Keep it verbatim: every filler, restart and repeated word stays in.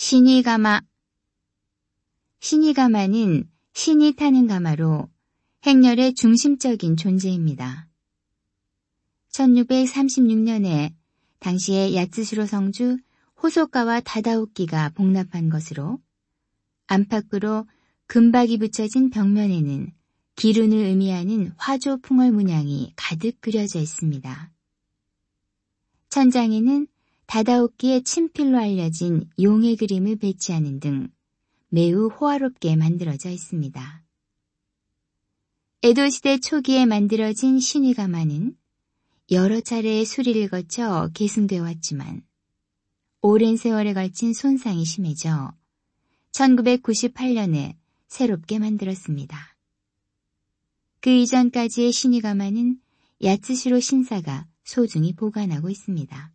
시니가마. 시니가마는 신이 타는 가마로 행렬의 중심적인 존재입니다. 천육백삼십육 년에 당시의 야츠시로 성주 호소카와 다다오키가 복납한 것으로 안팎으로 금박이 붙여진 벽면에는 기룬을 의미하는 화조 풍월 문양이 가득 그려져 있습니다. 천장에는 다다오키의 친필로 알려진 용의 그림을 배치하는 등 매우 호화롭게 만들어져 있습니다. 에도시대 초기에 만들어진 시니가마는 여러 차례의 수리를 거쳐 계승되어 왔지만 오랜 세월에 걸친 손상이 심해져 천구백구십팔 년에 새롭게 만들었습니다. 그 이전까지의 시니가마는 야츠시로 신사가 소중히 보관하고 있습니다.